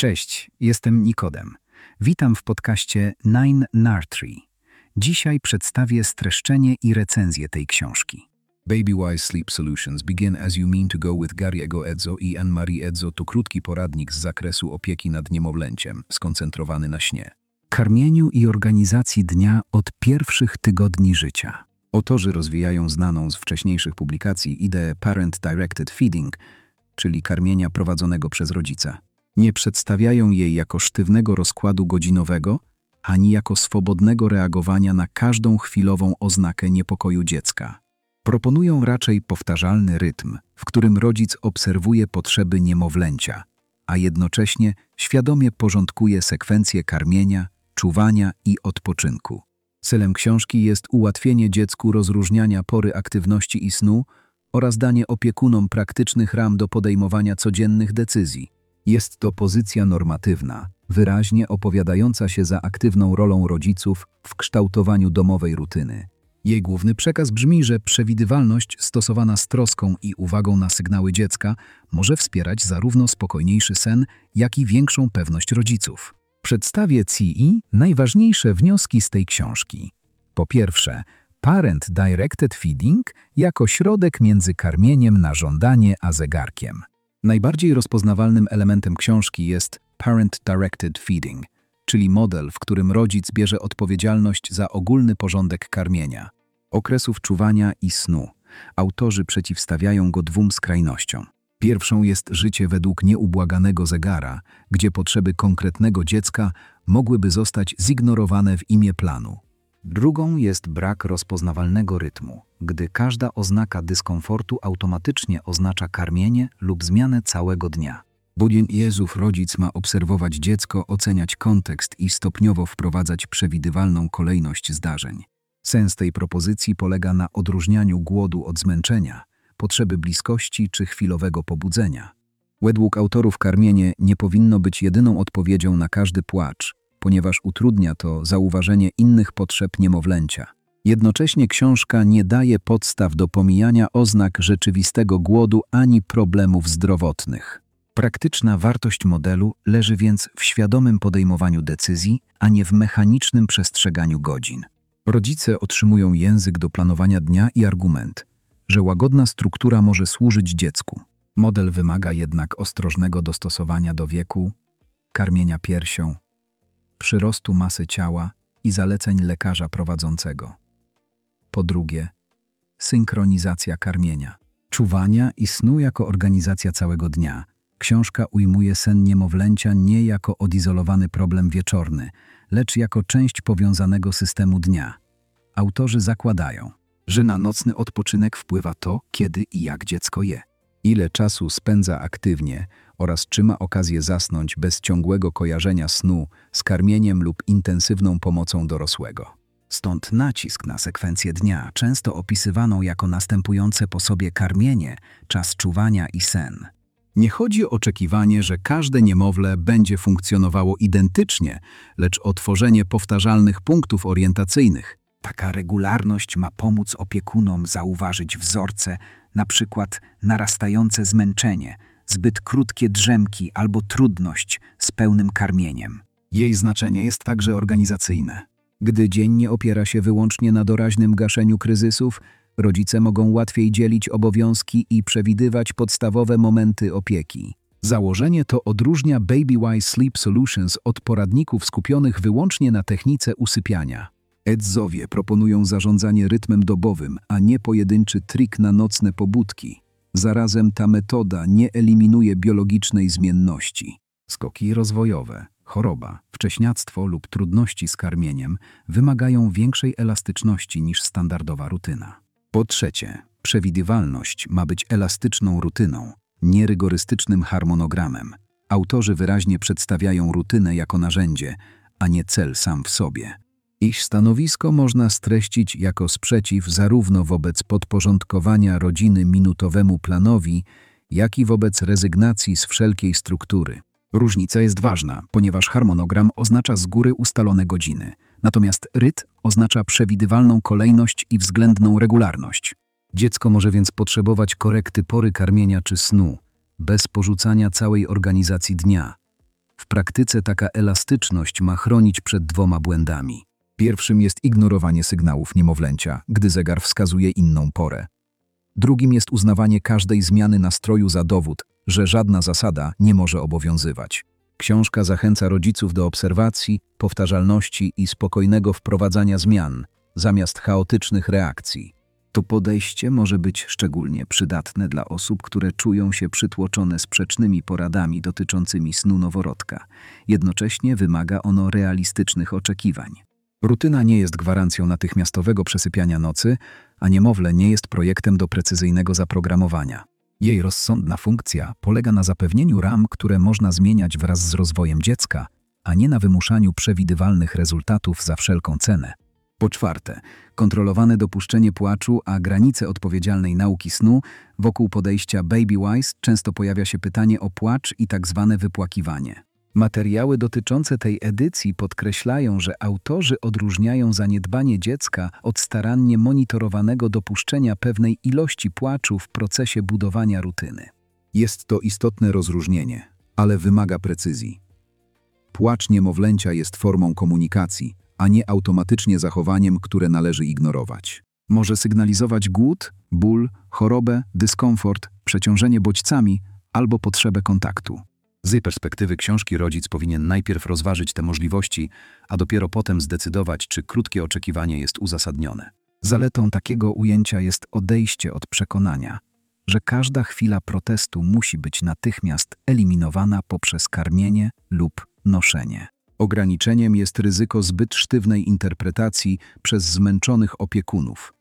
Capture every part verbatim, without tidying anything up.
Cześć, jestem Nikodem. Witam w podcaście Nine Nursery. Dzisiaj przedstawię streszczenie i recenzję tej książki. Babywise Sleep Solutions Begin As You Mean to Go with Gary'ego Edzo i Anne-Marie Edzo to krótki poradnik z zakresu opieki nad niemowlęciem, skoncentrowany na śnie. Karmieniu i organizacji dnia od pierwszych tygodni życia. Autorzy rozwijają znaną z wcześniejszych publikacji ideę Parent-Directed Feeding, czyli karmienia prowadzonego przez rodzica. Nie przedstawiają jej jako sztywnego rozkładu godzinowego, ani jako swobodnego reagowania na każdą chwilową oznakę niepokoju dziecka. Proponują raczej powtarzalny rytm, w którym rodzic obserwuje potrzeby niemowlęcia, a jednocześnie świadomie porządkuje sekwencje karmienia, czuwania i odpoczynku. Celem książki jest ułatwienie dziecku rozróżniania pory aktywności i snu oraz danie opiekunom praktycznych ram do podejmowania codziennych decyzji. Jest to pozycja normatywna, wyraźnie opowiadająca się za aktywną rolą rodziców w kształtowaniu domowej rutyny. Jej główny przekaz brzmi, że przewidywalność stosowana z troską i uwagą na sygnały dziecka może wspierać zarówno spokojniejszy sen, jak i większą pewność rodziców. Przedstawię Ci najważniejsze wnioski z tej książki. Po pierwsze, Parent-Directed Feeding jako środek między karmieniem na żądanie a zegarkiem. Najbardziej rozpoznawalnym elementem książki jest Parent-Directed Feeding, czyli model, w którym rodzic bierze odpowiedzialność za ogólny porządek karmienia, okresów czuwania i snu. Autorzy przeciwstawiają go dwóm skrajnościom. Pierwszą jest życie według nieubłaganego zegara, gdzie potrzeby konkretnego dziecka mogłyby zostać zignorowane w imię planu. Drugą jest brak rozpoznawalnego rytmu, gdy każda oznaka dyskomfortu automatycznie oznacza karmienie lub zmianę całego dnia. Budien Jezów rodzic ma obserwować dziecko, oceniać kontekst i stopniowo wprowadzać przewidywalną kolejność zdarzeń. Sens tej propozycji polega na odróżnianiu głodu od zmęczenia, potrzeby bliskości czy chwilowego pobudzenia. Według autorów karmienie nie powinno być jedyną odpowiedzią na każdy płacz, ponieważ utrudnia to zauważenie innych potrzeb niemowlęcia. Jednocześnie książka nie daje podstaw do pomijania oznak rzeczywistego głodu ani problemów zdrowotnych. Praktyczna wartość modelu leży więc w świadomym podejmowaniu decyzji, a nie w mechanicznym przestrzeganiu godzin. Rodzice otrzymują język do planowania dnia i argument, że łagodna struktura może służyć dziecku. Model wymaga jednak ostrożnego dostosowania do wieku, karmienia piersią, przyrostu masy ciała i zaleceń lekarza prowadzącego. Po drugie, synchronizacja karmienia, czuwania i snu jako organizacja całego dnia. Książka ujmuje sen niemowlęcia nie jako odizolowany problem wieczorny, lecz jako część powiązanego systemu dnia. Autorzy zakładają, że na nocny odpoczynek wpływa to, kiedy i jak dziecko je, ile czasu spędza aktywnie oraz czy ma okazję zasnąć bez ciągłego kojarzenia snu z karmieniem lub intensywną pomocą dorosłego. Stąd nacisk na sekwencję dnia, często opisywaną jako następujące po sobie karmienie, czas czuwania i sen. Nie chodzi o oczekiwanie, że każde niemowlę będzie funkcjonowało identycznie, lecz o tworzenie powtarzalnych punktów orientacyjnych. Taka regularność ma pomóc opiekunom zauważyć wzorce, na przykład narastające zmęczenie, zbyt krótkie drzemki albo trudność z pełnym karmieniem. Jej znaczenie jest także organizacyjne. Gdy dzień nie opiera się wyłącznie na doraźnym gaszeniu kryzysów, rodzice mogą łatwiej dzielić obowiązki i przewidywać podstawowe momenty opieki. Założenie to odróżnia Babywise Sleep Solutions od poradników skupionych wyłącznie na technice usypiania. Edzowie proponują zarządzanie rytmem dobowym, a nie pojedynczy trik na nocne pobudki. Zarazem ta metoda nie eliminuje biologicznej zmienności. Skoki rozwojowe, choroba, wcześniactwo lub trudności z karmieniem wymagają większej elastyczności niż standardowa rutyna. Po trzecie, przewidywalność ma być elastyczną rutyną, nie rygorystycznym harmonogramem. Autorzy wyraźnie przedstawiają rutynę jako narzędzie, a nie cel sam w sobie. Ich stanowisko można streścić jako sprzeciw zarówno wobec podporządkowania rodziny minutowemu planowi, jak i wobec rezygnacji z wszelkiej struktury. Różnica jest ważna, ponieważ harmonogram oznacza z góry ustalone godziny, natomiast rytm oznacza przewidywalną kolejność i względną regularność. Dziecko może więc potrzebować korekty pory karmienia czy snu, bez porzucania całej organizacji dnia. W praktyce taka elastyczność ma chronić przed dwoma błędami. Pierwszym jest ignorowanie sygnałów niemowlęcia, gdy zegar wskazuje inną porę. Drugim jest uznawanie każdej zmiany nastroju za dowód, że żadna zasada nie może obowiązywać. Książka zachęca rodziców do obserwacji, powtarzalności i spokojnego wprowadzania zmian, zamiast chaotycznych reakcji. To podejście może być szczególnie przydatne dla osób, które czują się przytłoczone sprzecznymi poradami dotyczącymi snu noworodka. Jednocześnie wymaga ono realistycznych oczekiwań. Rutyna nie jest gwarancją natychmiastowego przesypiania nocy, a niemowlę nie jest projektem do precyzyjnego zaprogramowania. Jej rozsądna funkcja polega na zapewnieniu ram, które można zmieniać wraz z rozwojem dziecka, a nie na wymuszaniu przewidywalnych rezultatów za wszelką cenę. Po czwarte, kontrolowane dopuszczenie płaczu, a granice odpowiedzialnej nauki snu. Wokół podejścia Babywise często pojawia się pytanie o płacz i tak zwane wypłakiwanie. Materiały dotyczące tej edycji podkreślają, że autorzy odróżniają zaniedbanie dziecka od starannie monitorowanego dopuszczenia pewnej ilości płaczu w procesie budowania rutyny. Jest to istotne rozróżnienie, ale wymaga precyzji. Płacz niemowlęcia jest formą komunikacji, a nie automatycznie zachowaniem, które należy ignorować. Może sygnalizować głód, ból, chorobę, dyskomfort, przeciążenie bodźcami albo potrzebę kontaktu. Z perspektywy książki rodzic powinien najpierw rozważyć te możliwości, a dopiero potem zdecydować, czy krótkie oczekiwanie jest uzasadnione. Zaletą takiego ujęcia jest odejście od przekonania, że każda chwila protestu musi być natychmiast eliminowana poprzez karmienie lub noszenie. Ograniczeniem jest ryzyko zbyt sztywnej interpretacji przez zmęczonych opiekunów.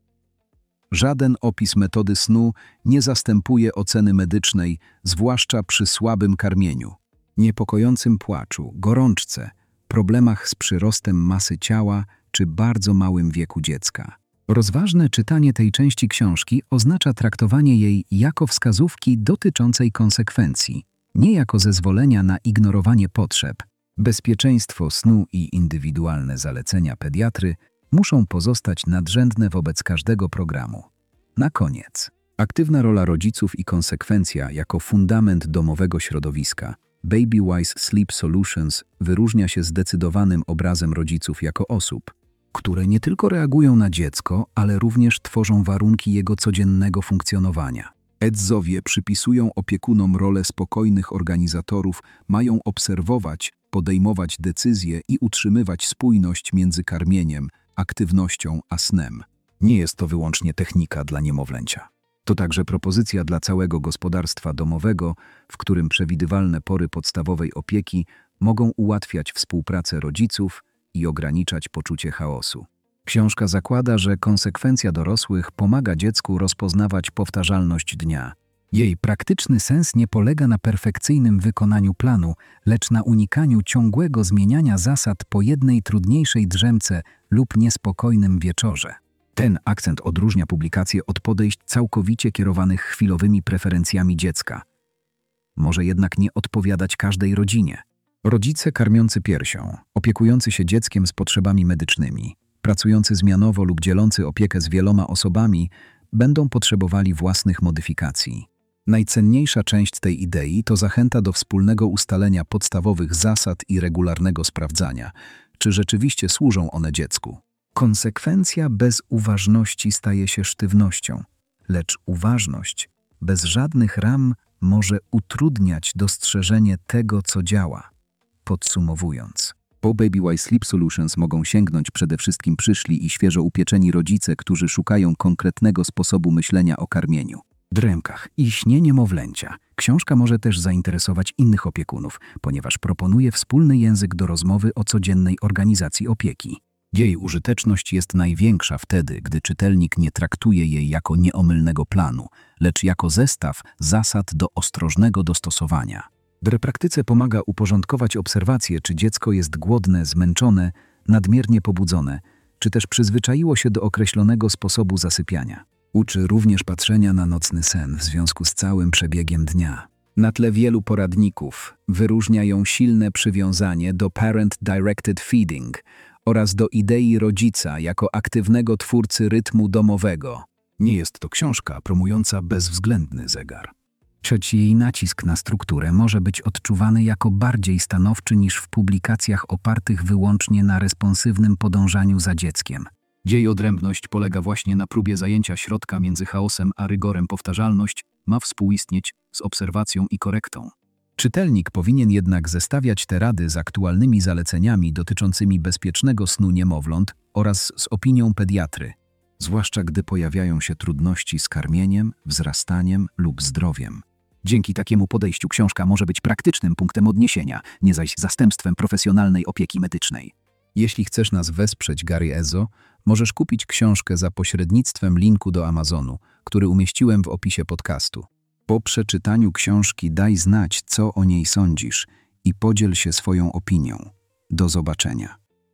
Żaden opis metody snu nie zastępuje oceny medycznej, zwłaszcza przy słabym karmieniu, niepokojącym płaczu, gorączce, problemach z przyrostem masy ciała czy bardzo małym wieku dziecka. Rozważne czytanie tej części książki oznacza traktowanie jej jako wskazówki dotyczącej konsekwencji, nie jako zezwolenia na ignorowanie potrzeb. Bezpieczeństwo snu i indywidualne zalecenia pediatry muszą pozostać nadrzędne wobec każdego programu. Na koniec, aktywna rola rodziców i konsekwencja jako fundament domowego środowiska. Babywise Sleep Solutions wyróżnia się zdecydowanym obrazem rodziców jako osób, które nie tylko reagują na dziecko, ale również tworzą warunki jego codziennego funkcjonowania. Edzowie przypisują opiekunom rolę spokojnych organizatorów, mają obserwować, podejmować decyzje i utrzymywać spójność między karmieniem, aktywnością a snem. Nie jest to wyłącznie technika dla niemowlęcia. To także propozycja dla całego gospodarstwa domowego, w którym przewidywalne pory podstawowej opieki mogą ułatwiać współpracę rodziców i ograniczać poczucie chaosu. Książka zakłada, że konsekwencja dorosłych pomaga dziecku rozpoznawać powtarzalność dnia. Jej praktyczny sens nie polega na perfekcyjnym wykonaniu planu, lecz na unikaniu ciągłego zmieniania zasad po jednej trudniejszej drzemce lub niespokojnym wieczorze. Ten akcent odróżnia publikację od podejść całkowicie kierowanych chwilowymi preferencjami dziecka. Może jednak nie odpowiadać każdej rodzinie. Rodzice karmiący piersią, opiekujący się dzieckiem z potrzebami medycznymi, pracujący zmianowo lub dzielący opiekę z wieloma osobami będą potrzebowali własnych modyfikacji. Najcenniejsza część tej idei to zachęta do wspólnego ustalenia podstawowych zasad i regularnego sprawdzania, czy rzeczywiście służą one dziecku. Konsekwencja bez uważności staje się sztywnością, lecz uważność bez żadnych ram może utrudniać dostrzeżenie tego, co działa. Podsumowując, po Babywise Sleep Solutions mogą sięgnąć przede wszystkim przyszli i świeżo upieczeni rodzice, którzy szukają konkretnego sposobu myślenia o karmieniu, dremkach i śnie niemowlęcia. Książka może też zainteresować innych opiekunów, ponieważ proponuje wspólny język do rozmowy o codziennej organizacji opieki. Jej użyteczność jest największa wtedy, gdy czytelnik nie traktuje jej jako nieomylnego planu, lecz jako zestaw zasad do ostrożnego dostosowania. W praktyce pomaga uporządkować obserwację, czy dziecko jest głodne, zmęczone, nadmiernie pobudzone, czy też przyzwyczaiło się do określonego sposobu zasypiania. Uczy również patrzenia na nocny sen w związku z całym przebiegiem dnia. Na tle wielu poradników wyróżnia ją silne przywiązanie do Parent-Directed Feeding oraz do idei rodzica jako aktywnego twórcy rytmu domowego. Nie jest to książka promująca bezwzględny zegar. Choć jej nacisk na strukturę może być odczuwany jako bardziej stanowczy niż w publikacjach opartych wyłącznie na responsywnym podążaniu za dzieckiem. Jej odrębność polega właśnie na próbie zajęcia środka między chaosem a rygorem. Powtarzalność ma współistnieć z obserwacją i korektą. Czytelnik powinien jednak zestawiać te rady z aktualnymi zaleceniami dotyczącymi bezpiecznego snu niemowląt oraz z opinią pediatry, zwłaszcza gdy pojawiają się trudności z karmieniem, wzrastaniem lub zdrowiem. Dzięki takiemu podejściu książka może być praktycznym punktem odniesienia, nie zaś zastępstwem profesjonalnej opieki medycznej. Jeśli chcesz nas wesprzeć, Gary Ezo, możesz kupić książkę za pośrednictwem linku do Amazonu, który umieściłem w opisie podcastu. Po przeczytaniu książki daj znać, co o niej sądzisz i podziel się swoją opinią. Do zobaczenia.